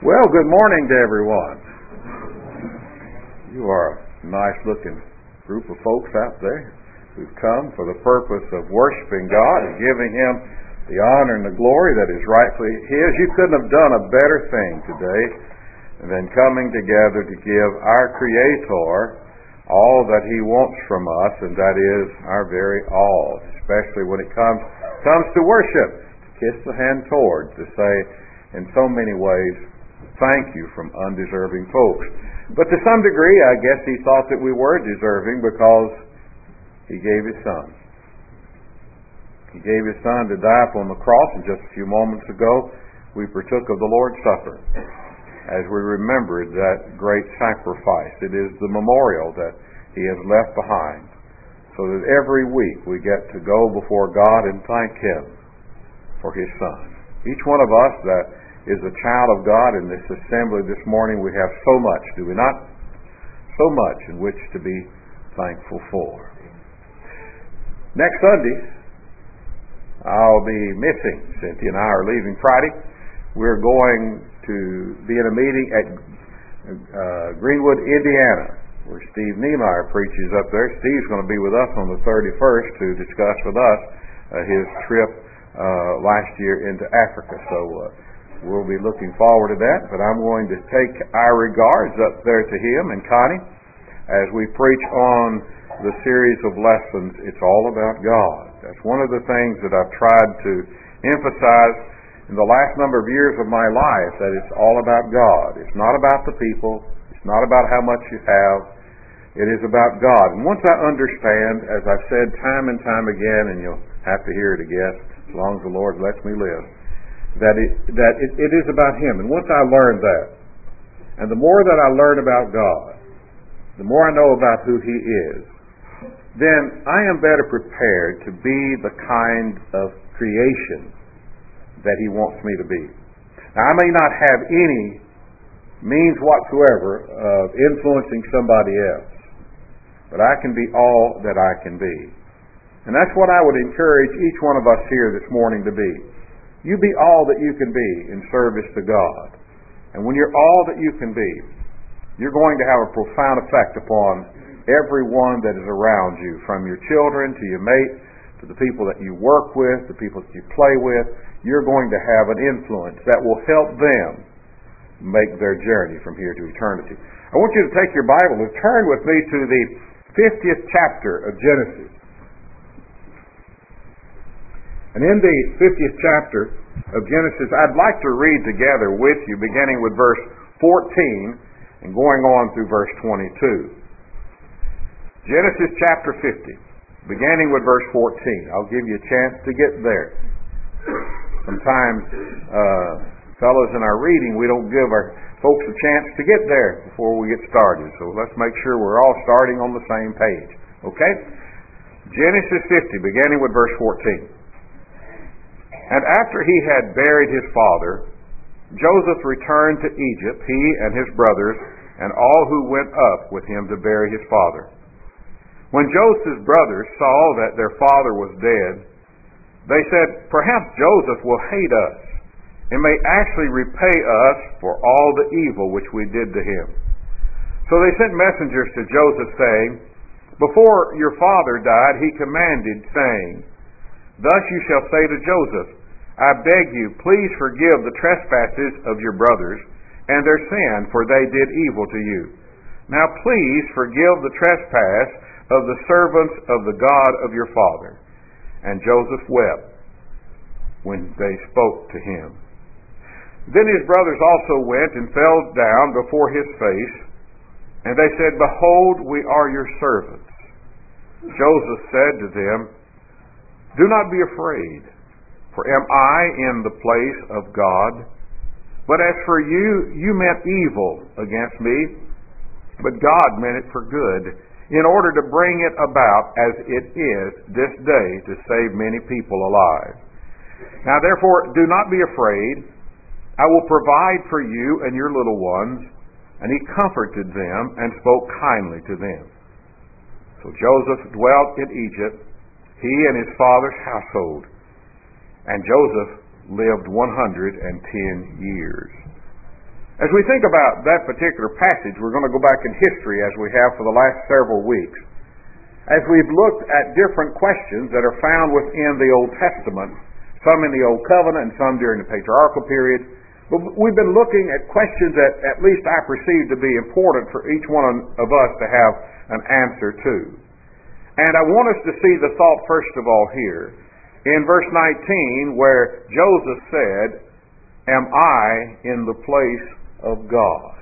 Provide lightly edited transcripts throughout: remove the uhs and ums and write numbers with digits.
Well, good morning to everyone. You are a nice-looking group of folks out there who've come for the purpose of worshiping God and giving Him the honor and the glory that is rightfully His. You couldn't have done a better thing today than coming together to give our Creator all that He wants from us, and that is our very all, especially when it comes to worship. To kiss the hand toward, to say in so many ways, thank you from undeserving folks. But to some degree, I guess He thought that we were deserving because He gave His Son. He gave His Son to die upon the cross, and just a few moments ago, we partook of the Lord's Supper as we remembered that great sacrifice. It is the memorial that He has left behind, so that every week we get to go before God and thank Him for His Son. Each one of us that is a child of God in this assembly this morning, we have so much, do we not? So much in which to be thankful for. Next Sunday, I'll be missing. Cynthia and I are leaving Friday. We're going to be in a meeting at Greenwood, Indiana, where Steve Niemeyer preaches up there. Steve's going to be with us on the 31st to discuss with us his trip last year into Africa. So we'll be looking forward to that, but I'm going to take our regards up there to him and Connie as we preach on the series of lessons, It's All About God. That's one of the things that I've tried to emphasize in the last number of years of my life, that it's all about God. It's not about the people. It's not about how much you have. It is about God. And once I understand, as I've said time and time again, and you'll have to hear it again as long as the Lord lets me live, that it is about Him. And once I learn that, and the more that I learn about God, the more I know about who He is, then I am better prepared to be the kind of creation that He wants me to be. Now, I may not have any means whatsoever of influencing somebody else, but I can be all that I can be. And that's what I would encourage each one of us here this morning to be. You be all that you can be in service to God. And when you're all that you can be, you're going to have a profound effect upon everyone that is around you, from your children to your mate, to the people that you work with, the people that you play with. You're going to have an influence that will help them make their journey from here to eternity. I want you to take your Bible and turn with me to the 50th chapter of Genesis. And in the 50th chapter of Genesis, I'd like to read together with you, beginning with verse 14 and going on through verse 22. Genesis chapter 50, beginning with verse 14. I'll give you a chance to get there. Sometimes, fellows, in our reading, we don't give our folks a chance to get there before we get started. So let's make sure we're all starting on the same page. Okay? Genesis 50, beginning with verse 14. And after he had buried his father, Joseph returned to Egypt, he and his brothers, and all who went up with him to bury his father. When Joseph's brothers saw that their father was dead, they said, "Perhaps Joseph will hate us, and may actually repay us for all the evil which we did to him." So they sent messengers to Joseph, saying, "Before your father died, he commanded, saying, 'Thus you shall say to Joseph, I beg you, please forgive the trespasses of your brothers and their sin, for they did evil to you. Now please forgive the trespass of the servants of the God of your father.' And Joseph wept when they spoke to him. Then his brothers also went and fell down before his face, and they said, 'Behold, we are your servants.' Joseph said to them, 'Do not be afraid, for am I in the place of God? But as for you, you meant evil against me, but God meant it for good, in order to bring it about as it is this day, to save many people alive. Now therefore, do not be afraid. I will provide for you and your little ones.' And he comforted them and spoke kindly to them. So Joseph dwelt in Egypt, he and his father's household. And Joseph lived 110 years. As we think about that particular passage, we're going to go back in history as we have for the last several weeks. As we've looked at different questions that are found within the Old Testament, some in the Old Covenant and some during the patriarchal period, but we've been looking at questions that at least I perceive to be important for each one of us to have an answer to. And I want us to see the thought first of all here in verse 19 where Joseph said, "Am I in the place of God?"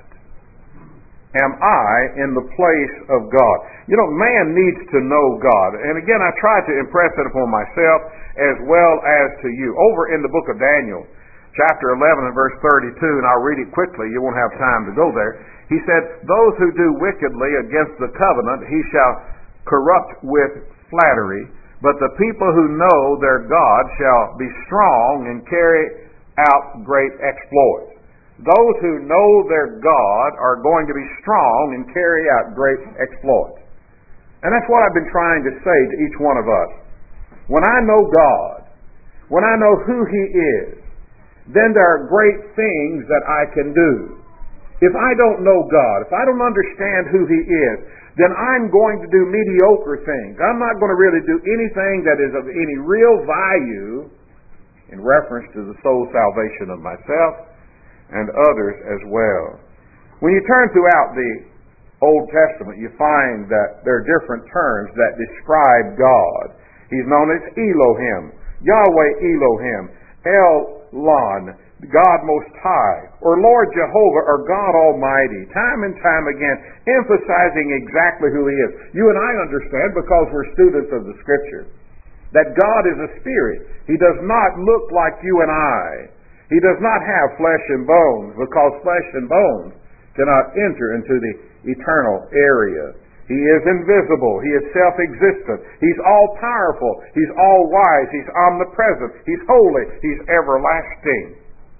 Am I in the place of God? You know, man needs to know God. And again, I try to impress it upon myself as well as to you. Over in the book of Daniel, chapter 11 and verse 32, and I'll read it quickly, you won't have time to go there. He said, "Those who do wickedly against the covenant, he shall corrupt with flattery. But the people who know their God shall be strong and carry out great exploits." Those who know their God are going to be strong and carry out great exploits. And that's what I've been trying to say to each one of us. When I know God, when I know who He is, then there are great things that I can do. If I don't know God, if I don't understand who He is, then I'm going to do mediocre things. I'm not going to really do anything that is of any real value in reference to the soul salvation of myself and others as well. When you turn throughout the Old Testament, you find that there are different terms that describe God. He's known as Elohim, Yahweh Elohim, El-Lon, God Most High, or Lord Jehovah, or God Almighty, time and time again, emphasizing exactly who He is. You and I understand, because we're students of the Scripture, that God is a spirit. He does not look like you and I. He does not have flesh and bones, because flesh and bones cannot enter into the eternal area. He is invisible. He is self-existent. He's all-powerful. He's all-wise. He's omnipresent. He's holy. He's everlasting.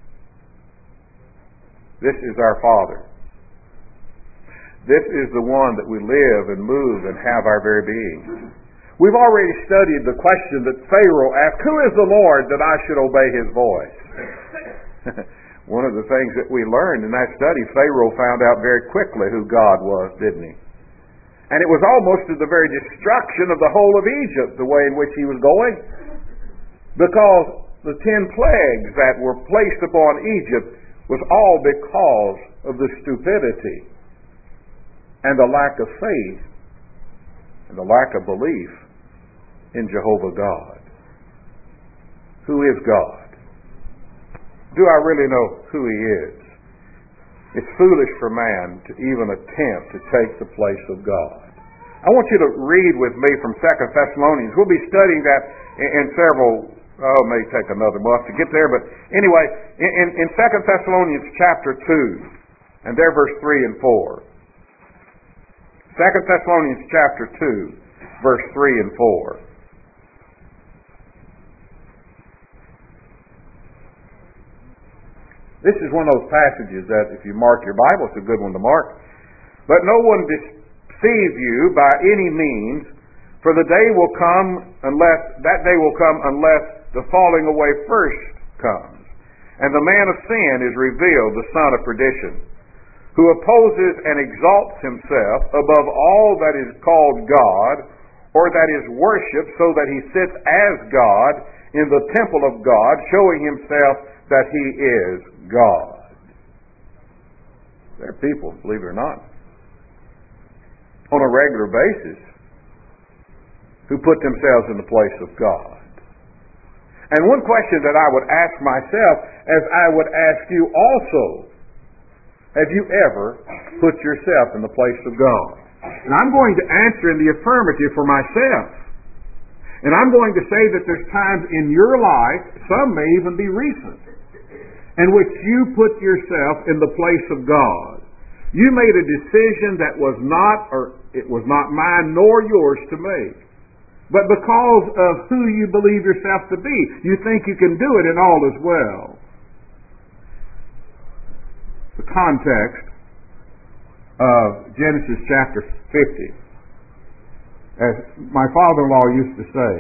This is our Father. This is the one that we live and move and have our very being. We've already studied the question that Pharaoh asked, "Who is the Lord that I should obey His voice?" One of the things that we learned in that study, Pharaoh found out very quickly who God was, didn't he? And it was almost to the very destruction of the whole of Egypt, the way in which he was going, because the 10 plagues that were placed upon Egypt was all because of the stupidity and the lack of faith and the lack of belief in Jehovah God. Who is God? Do I really know who He is? It's foolish for man to even attempt to take the place of God. I want you to read with me from 2 Thessalonians. We'll be studying that in several, it may take another month to get there, but anyway, in 2 Thessalonians chapter 2, and there verse 3 and 4. 2 Thessalonians chapter 2, verse 3 and 4. This is one of those passages that if you mark your Bible, it's a good one to mark. "But no one deceive you by any means, for the day will come unless the falling away first comes, and the man of sin is revealed, the son of perdition, who opposes and exalts himself above all that is called God, or that is worshipped, so that he sits as God in the temple of God, showing himself that he is God." There are people, believe it or not, on a regular basis who put themselves in the place of God. And one question that I would ask myself, as I would ask you also, have you ever put yourself in the place of God? And I'm going to answer in the affirmative for myself. And I'm going to say that there's times in your life, some may even be recent, in which you put yourself in the place of God. You made a decision that was not mine nor yours to make. But because of who you believe yourself to be, you think you can do it, and all is well. The context of Genesis chapter 50, as my father-in-law used to say,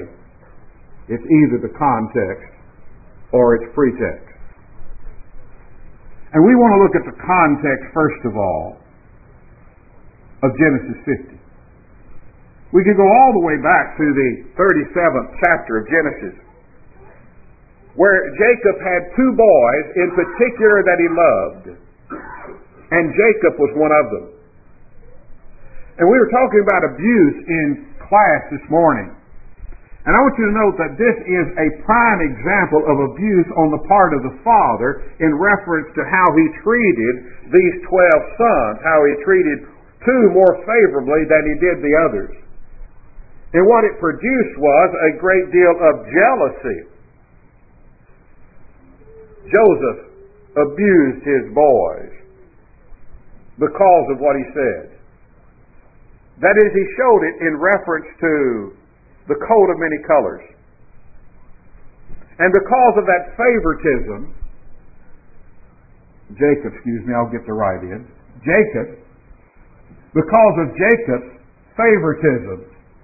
it's either the context or it's pretext. And we want to look at the context, first of all, of Genesis 50. We could go all the way back to the 37th chapter of Genesis, where Jacob had two boys in particular that he loved, and Jacob was one of them. And we were talking about abuse in class this morning. And I want you to note that this is a prime example of abuse on the part of the father in reference to how he treated these 12 sons, how he treated two more favorably than he did the others. And what it produced was a great deal of jealousy. Joseph abused his boys because of what he said. That is, he showed it in reference to the coat of many colors. And because of that favoritism, I'll get the right in. Because of Jacob's favoritism,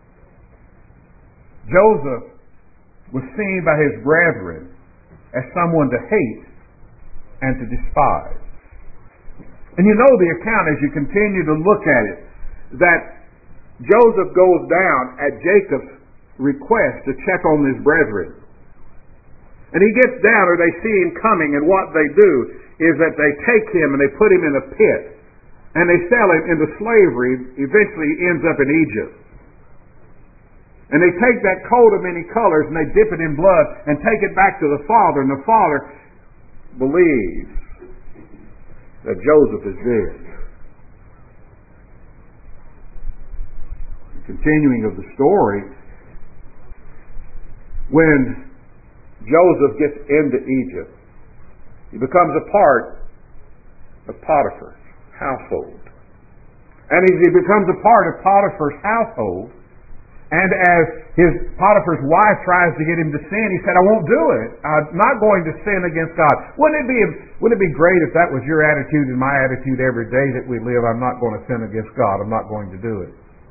Joseph was seen by his brethren as someone to hate and to despise. And you know the account as you continue to look at it, that Joseph goes down at Jacob's request to check on his brethren. And he gets down, or they see him coming, and what they do is that they take him and they put him in a pit, and they sell him into slavery. Eventually he ends up in Egypt. And they take that coat of many colors and they dip it in blood and take it back to the father, and the father believes that Joseph is dead. Continuing of the story, when Joseph gets into Egypt, he becomes a part of Potiphar's household. And as he becomes a part of Potiphar's household, and as Potiphar's wife tries to get him to sin, he said, I won't do it. I'm not going to sin against God. Wouldn't it be great if that was your attitude and my attitude every day that we live? I'm not going to sin against God. I'm not going to do it.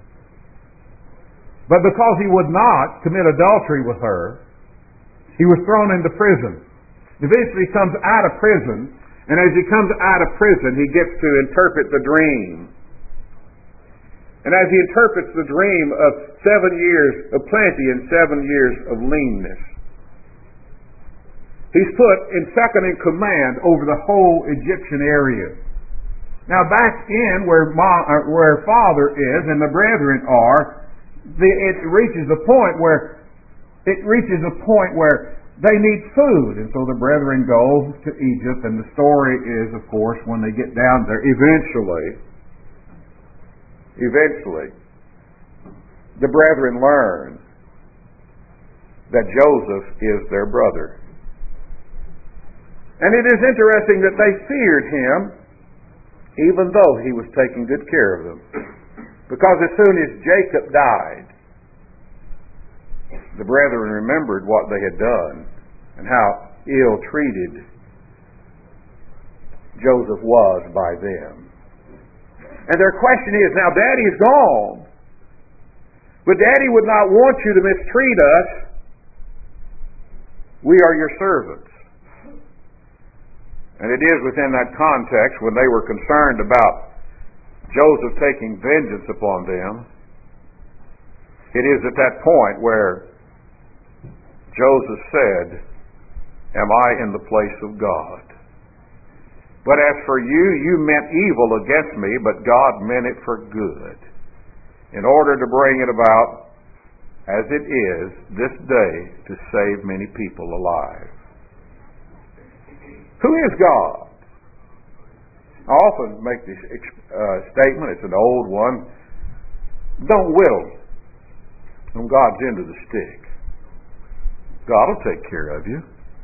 But because he would not commit adultery with her, he was thrown into prison. Eventually he comes out of prison, and as he comes out of prison, he gets to interpret the dream. And as he interprets the dream of 7 years of plenty and 7 years of leanness, he's put in second in command over the whole Egyptian area. Now back in where father is and the brethren are, it reaches a point where they need food, and so the brethren go to Egypt. And the story is, of course, when they get down there, eventually, the brethren learn that Joseph is their brother. And it is interesting that they feared him, even though he was taking good care of them. Because as soon as Jacob died, the brethren remembered what they had done and how ill-treated Joseph was by them. And their question is, now Daddy's gone, but Daddy would not want you to mistreat us. We are your servants. And it is within that context, when they were concerned about Joseph taking vengeance upon them, it is at that point where Joseph said, am I in the place of God? But as for you, you meant evil against me, but God meant it for good, in order to bring it about, as it is this day, to save many people alive. Who is God? I often make this statement, it's an old one. Don't whittle on God's end of the stick. God will take care of you.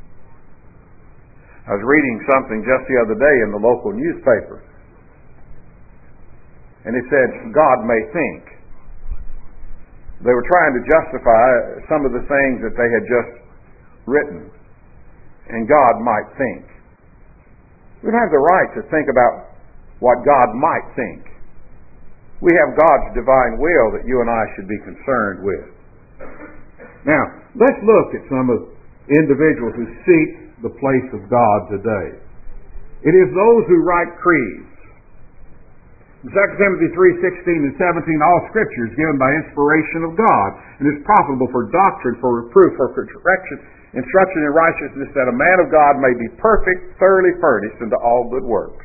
I was reading something just the other day in the local newspaper, and it said, God may think. They were trying to justify some of the things that they had just written, and God might think. We don't have the right to think about what God might think. We have God's divine will that you and I should be concerned with. Now, let's look at some of individuals who seek the place of God today. It is those who write creeds. In 2 Timothy 3:16 and 17, all Scripture is given by inspiration of God and is profitable for doctrine, for reproof, for correction, instruction in righteousness, that a man of God may be perfect, thoroughly furnished unto all good works.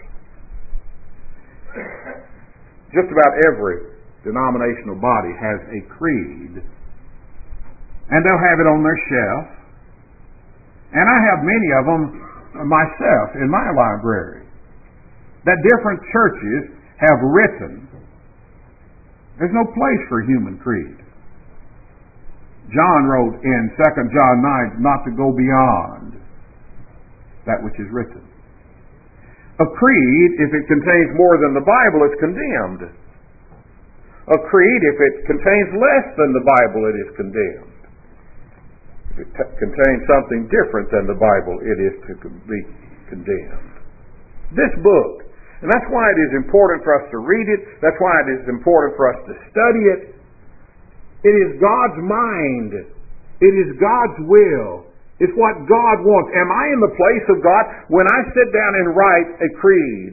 Just about every denominational body has a creed, and they'll have it on their shelf. And I have many of them myself in my library that different churches have written. There's no place for human creed. John wrote in 2 John 9 not to go beyond that which is written. A creed, if it contains more than the Bible, is condemned. A creed, if it contains less than the Bible, it is condemned. If it contains something different than the Bible, it is to be condemned. This book, and that's why it is important for us to read it, that's why it is important for us to study it. It is God's mind. It is God's will. It's what God wants. Am I in the place of God when I sit down and write a creed?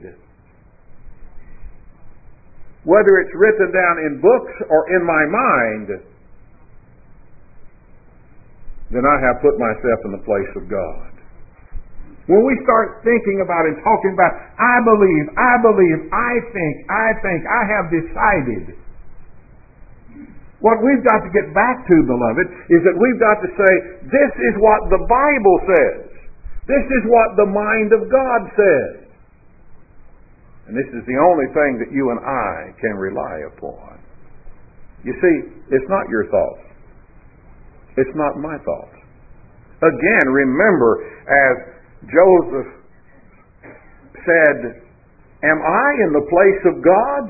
Whether it's written down in books or in my mind, then I have put myself in the place of God. When we start thinking about and talking about, I believe, I think, I have decided. What we've got to get back to, beloved, is that we've got to say, this is what the Bible says. This is what the mind of God says. And this is the only thing that you and I can rely upon. You see, it's not your thoughts. It's not my thoughts. Again, remember, as Joseph said, am I in the place of God?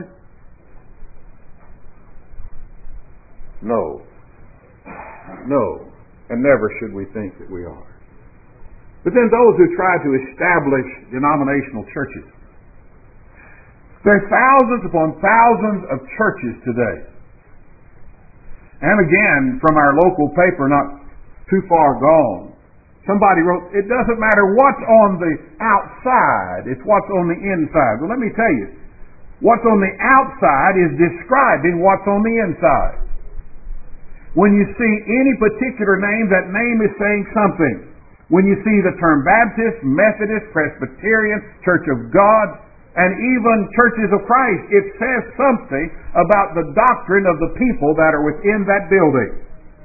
No. No. And never should we think that we are. But then those who try to establish denominational churches. There are thousands upon thousands of churches today. And again, from our local paper not too far gone, somebody wrote, it doesn't matter what's on the outside, it's what's on the inside. Well, let me tell you, what's on the outside is describing what's on the inside. When you see any particular name, that name is saying something. When you see the term Baptist, Methodist, Presbyterian, Church of God, and even Churches of Christ, it says something about the doctrine of the people that are within that building.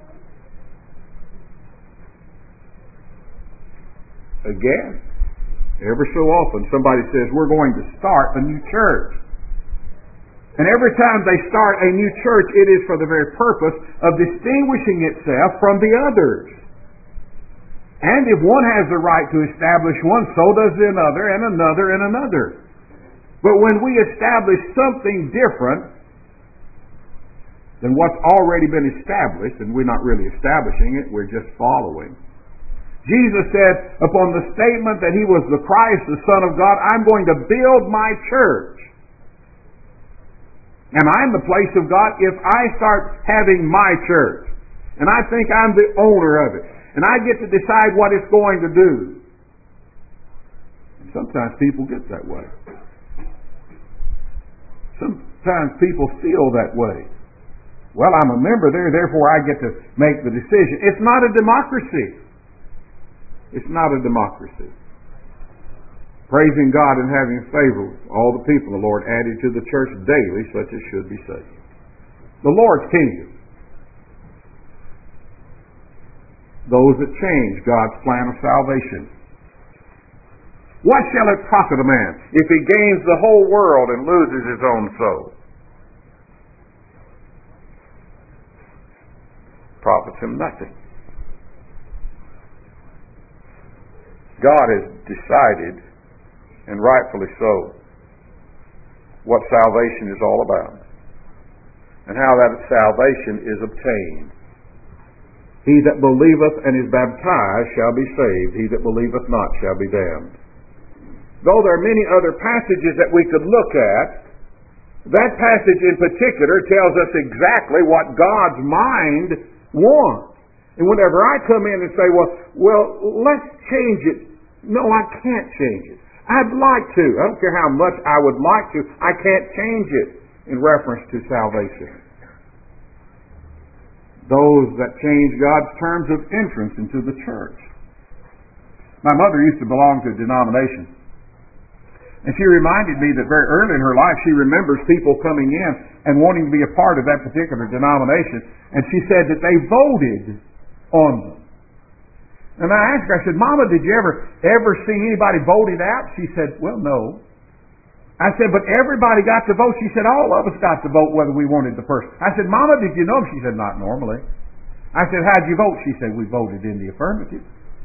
Again, every so often somebody says, we're going to start a new church. And every time they start a new church, it is for the very purpose of distinguishing itself from the others. And if one has the right to establish one, so does another, and another, and another. But when we establish something different than what's already been established, and we're not really establishing it, we're just following. Jesus said, upon the statement that He was the Christ, the Son of God, I'm going to build my church. Am I in the place of God if I start having my church? And I think I'm the owner of it. And I get to decide what it's going to do. And sometimes people get that way. Sometimes people feel that way. Well, I'm a member there, therefore I get to make the decision. It's not a democracy. It's not a democracy. Praising God and having favor with all the people, the Lord added to the church daily such as should be saved. The Lord's kingdom. Those that change God's plan of salvation. What shall it profit a man if he gains the whole world and loses his own soul? Profits him nothing. God has decided, and rightfully so, what salvation is all about, and how that salvation is obtained. He that believeth and is baptized shall be saved. He that believeth not shall be damned. Though there are many other passages that we could look at, that passage in particular tells us exactly what God's mind wants. And whenever I come in and say, well, let's change it. No, I can't change it. I'd like to. I don't care how much I would like to. I can't change it in reference to salvation. Those that change God's terms of entrance into the church. My mother used to belong to a denomination. And she reminded me that very early in her life she remembers people coming in and wanting to be a part of that particular denomination. And she said that they voted on them. And I asked her, I said, Mama, did you ever see anybody voted out? She said, well, no. I said, but everybody got to vote. She said, all of us got to vote whether we wanted the person. I said, Mama, did you know? She said, not normally. I said, how'd you vote? She said, we voted in the affirmative.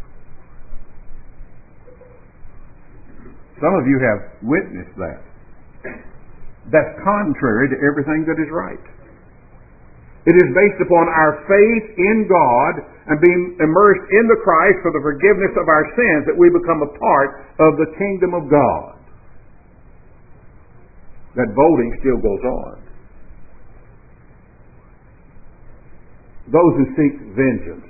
Some of you have witnessed that. That's contrary to everything that is right. It is based upon our faith in God and being immersed in the Christ for the forgiveness of our sins that we become a part of the kingdom of God. That voting still goes on. Those who seek vengeance.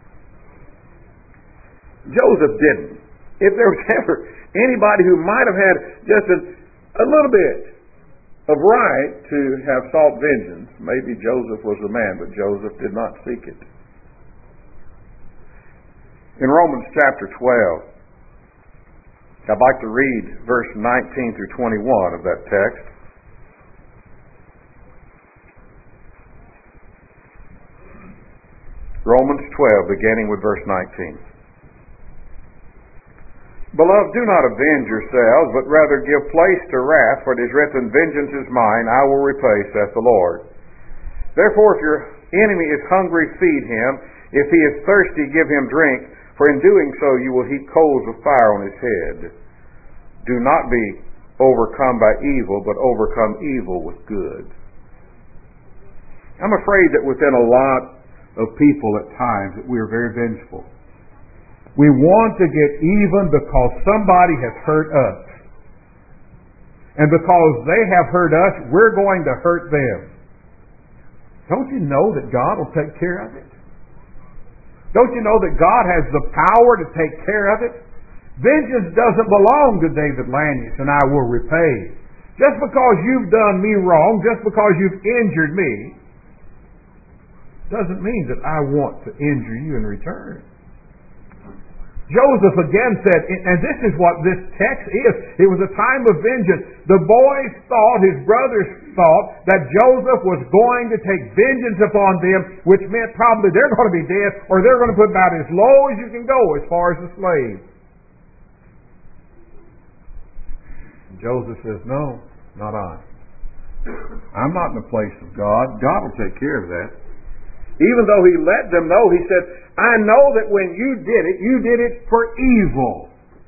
Joseph didn't. If there was ever anybody who might have had just a little bit of right to have sought vengeance, maybe Joseph was the man, but Joseph did not seek it. In Romans chapter 12, I'd like to read verse 19 through 21 of that text. Romans 12, beginning with verse 19. Beloved, do not avenge yourselves, but rather give place to wrath, for it is written, vengeance is mine, I will repay, saith the Lord. Therefore, if your enemy is hungry, feed him. If he is thirsty, give him drink, for in doing so you will heap coals of fire on his head. Do not be overcome by evil, but overcome evil with good. I'm afraid that within a lot of people at times that we are very vengeful. We want to get even because somebody has hurt us. And because they have hurt us, we're going to hurt them. Don't you know that God will take care of it? Don't you know that God has the power to take care of it? Vengeance doesn't belong to David Lanius, and I will repay. Just because you've done me wrong, just because you've injured me, doesn't mean that I want to injure you in return. Joseph again said, and this is what this text is, it was a time of vengeance. The boys thought, his brothers thought, that Joseph was going to take vengeance upon them, which meant probably they're going to be dead, or they're going to put about as low as you can go as far as a slave. Joseph says, no, not I. I'm not in the place of God. God will take care of that. Even though he let them know, he said, I know that when you did it for evil.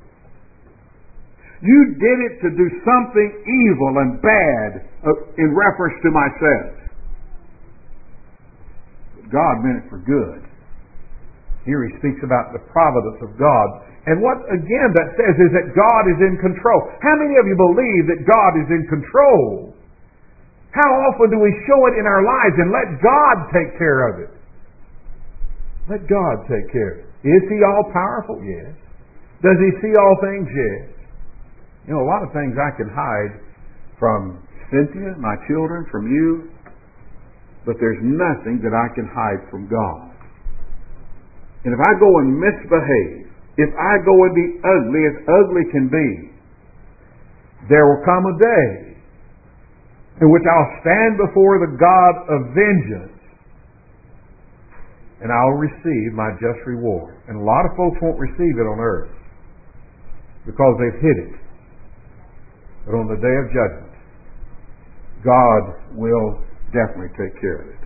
You did it to do something evil and bad in reference to myself. But God meant it for good. Here he speaks about the providence of God. And what, again, that says is that God is in control. How many of you believe that God is in control? How often do we show it in our lives and let God take care of it? Let God take care of it. Is He all-powerful? Yes. Does He see all things? Yes. You know, a lot of things I can hide from Cynthia, my children, from you, but there's nothing that I can hide from God. And if I go and misbehave, if I go and be ugly as ugly can be, there will come a day in which I'll stand before the God of vengeance and I'll receive my just reward. And a lot of folks won't receive it on earth because they've hid it. But on the day of judgment, God will definitely take care of it.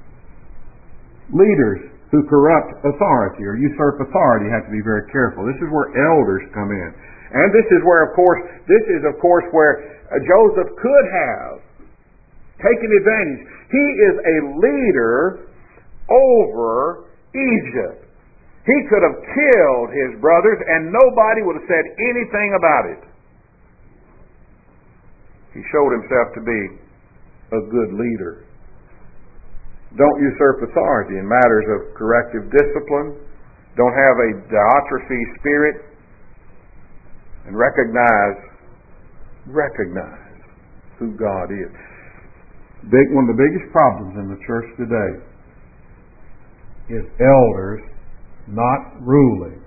Leaders who corrupt authority or usurp authority have to be very careful. This is where elders come in. And this is where, of course, where Joseph could have taken advantage. He is a leader over Egypt. He could have killed his brothers and nobody would have said anything about it. He showed himself to be a good leader. Don't usurp authority in matters of corrective discipline. Don't have a diatrophy spirit. and recognize who God is. One of the biggest problems in the church today is elders not ruling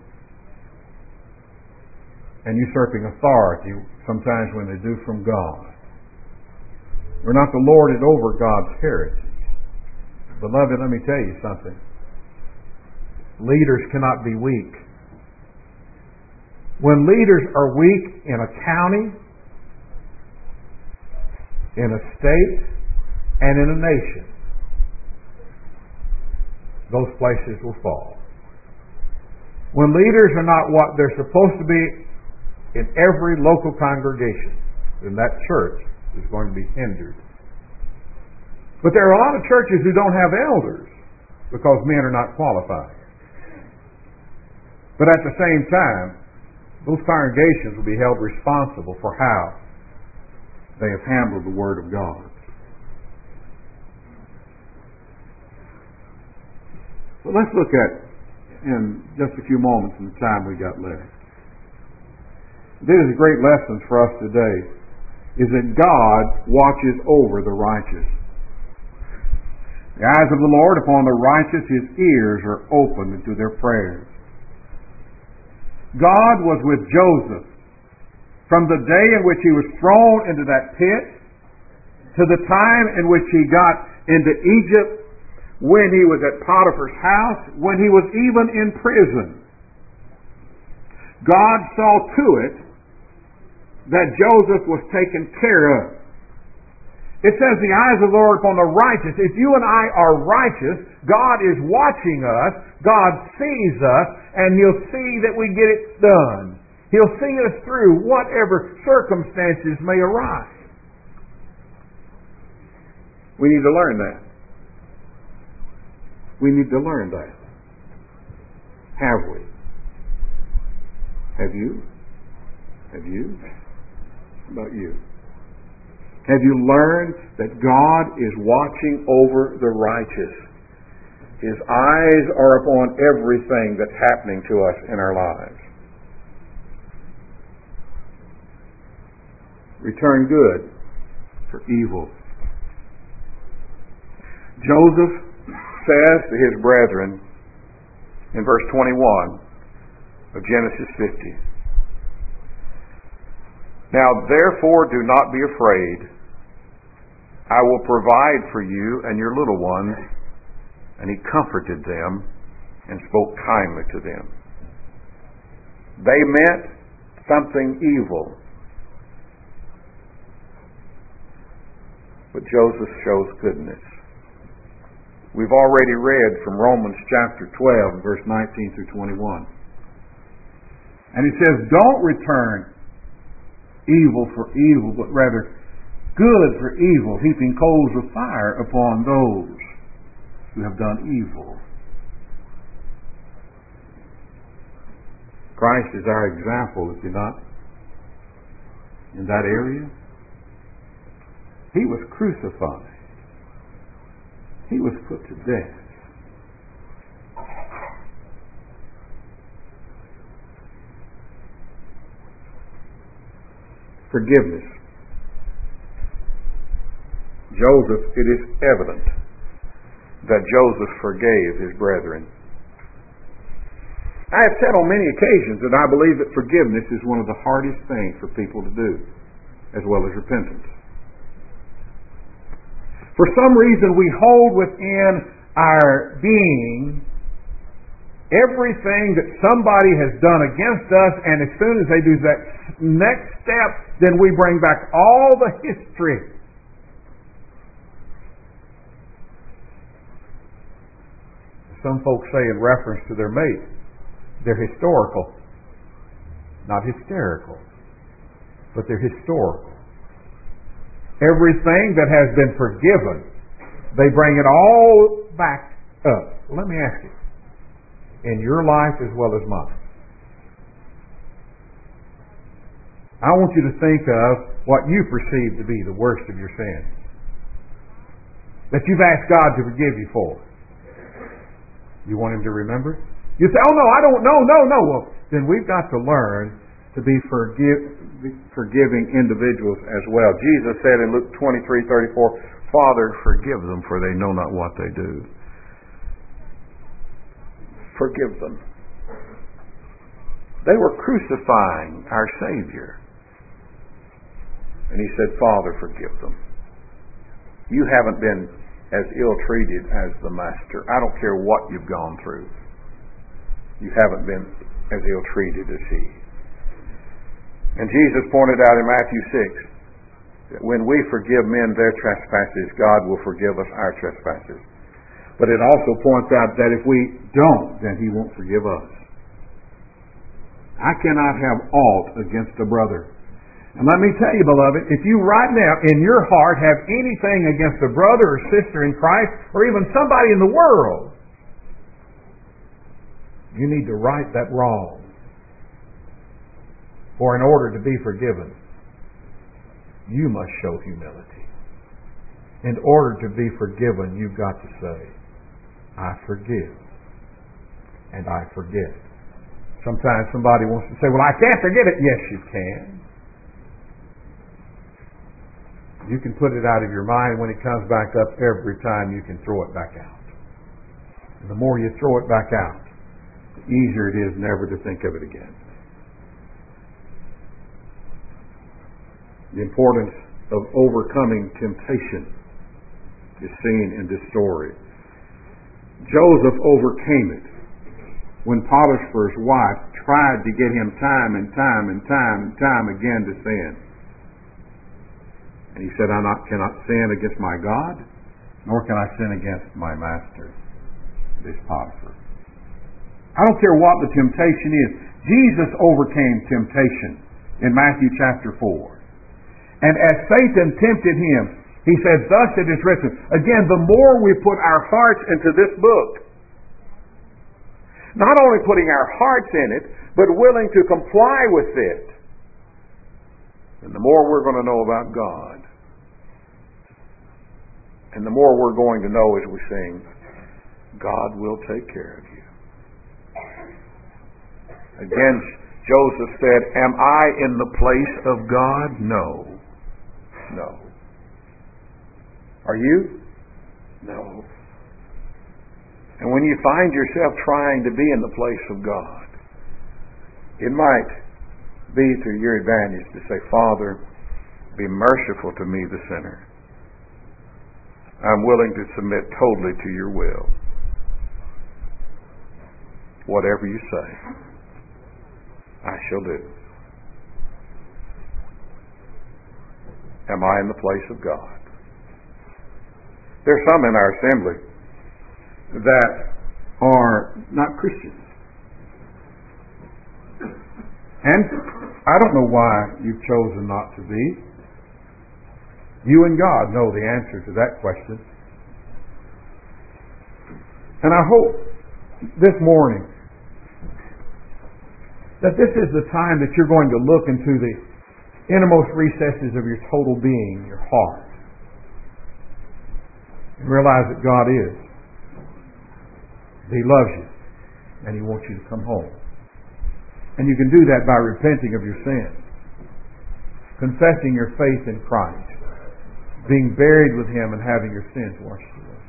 and usurping authority, sometimes when they do from God. We're not to lord it over God's heritage. Beloved, let me tell you something. Leaders cannot be weak. When leaders are weak in a county, in a state, and in a nation, those places will fall. When leaders are not what they're supposed to be in every local congregation, then that church is going to be hindered. But there are a lot of churches who don't have elders because men are not qualified. But at the same time, those congregations will be held responsible for how they have handled the Word of God. So let's look at, in just a few moments in the time we got left. This is a great lesson for us today, is that God watches over the righteous. The eyes of the Lord upon the righteous, His ears are open to their prayers. God was with Joseph from the day in which he was thrown into that pit to the time in which he got into Egypt, when he was at Potiphar's house, when he was even in prison. God saw to it that Joseph was taken care of. It says the eyes of the Lord upon the righteous. If you and I are righteous, God is watching us, God sees us, and He'll see that we get it done. He'll see us through whatever circumstances may arise. We need to learn that. We need to learn that. Have we? Have you? Have you? How about you? Have you learned that God is watching over the righteous? His eyes are upon everything that's happening to us in our lives. Return good for evil. Joseph says to his brethren in verse 21 of Genesis 50, "Now therefore do not be afraid. I will provide for you and your little ones." And he comforted them and spoke kindly to them. They meant something evil, but Joseph shows goodness. We've already read from Romans chapter 12, verse 19 through 21. And it says, "Don't return evil for evil, but rather good for evil, heaping coals of fire upon those who have done evil." Christ is our example, is He not? In that area. He was crucified. He was put to death. Forgiveness. Joseph, it is evident that Joseph forgave his brethren. I have said on many occasions that I believe that forgiveness is one of the hardest things for people to do, as well as repentance. For some reason, we hold within our being everything that somebody has done against us, and as soon as they do that next step, then we bring back all the history. Some folks say in reference to their mate, they're historical. Not hysterical, but they're historical. Everything that has been forgiven, they bring it all back up. Well, let me ask you, in your life as well as mine, I want you to think of what you perceive to be the worst of your sins that you've asked God to forgive you for. You want Him to remember? You say, "Oh no, I don't know, no." Well, then we've got to learn to be forgiving individuals as well. Jesus said in Luke 23:34, "Father, forgive them, for they know not what they do." Forgive them. They were crucifying our Savior. And he said, "Father, forgive them. You haven't been as ill-treated as the Master. I don't care what you've gone through. You haven't been as ill-treated as he." And Jesus pointed out in Matthew 6 that when we forgive men their trespasses, God will forgive us our trespasses. But it also points out that if we don't, then he won't forgive us. I cannot have aught against a brother. And let me tell you, beloved, if you right now in your heart have anything against a brother or sister in Christ, or even somebody in the world, you need to right that wrong. For in order to be forgiven, you must show humility. In order to be forgiven, you've got to say, "I forgive and I forget." Sometimes somebody wants to say, "Well, I can't forget it." Yes, you can. You can put it out of your mind. When it comes back up every time, you can throw it back out. And the more you throw it back out, the easier it is never to think of it again. The importance of overcoming temptation is seen in this story. Joseph overcame it when Potiphar's wife tried to get him time and time again to sin. And he said, "I cannot sin against my God, nor can I sin against my master," this Potiphar. I don't care what the temptation is. Jesus overcame temptation in Matthew chapter 4. And as Satan tempted him, he said, "Thus it is written." Again, the more we put our hearts into this book, not only putting our hearts in it, but willing to comply with it, and the more we're going to know about God. And the more we're going to know as we sing, God will take care of you. Again, Joseph said, "Am I in the place of God?" No. No. Are you? No. And when you find yourself trying to be in the place of God, it might be to your advantage to say, "Father, be merciful to me, the sinner. I'm willing to submit totally to your will. Whatever you say, I shall do." Am I in the place of God? There's some in our assembly that are not Christians. And I don't know why you've chosen not to be. You and God know the answer to that question. And I hope this morning that this is the time that you're going to look into the innermost recesses of your total being, your heart, and realize that God is. He loves you, and He wants you to come home. And you can do that by repenting of your sins, confessing your faith in Christ, being buried with Him, and having your sins washed away.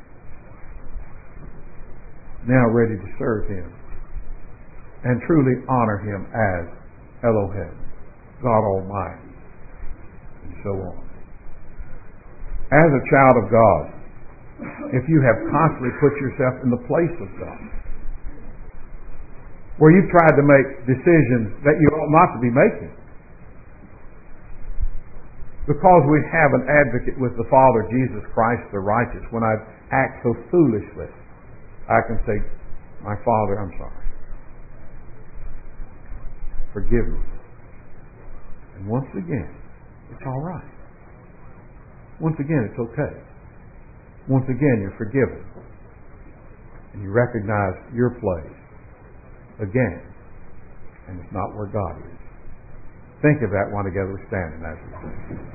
Now ready to serve Him and truly honor Him as Elohim, God Almighty, and so on. As a child of God, if you have constantly put yourself in the place of God, where you've tried to make decisions that you ought not to be making, because we have an advocate with the Father, Jesus Christ the righteous, when I act so foolishly, I can say, "My Father, I'm sorry. Forgive me." And once again, it's all right. Once again, it's okay. Once again, you're forgiven. And you recognize your place again. And it's not where God is. Think of that while together we're standing as we sing.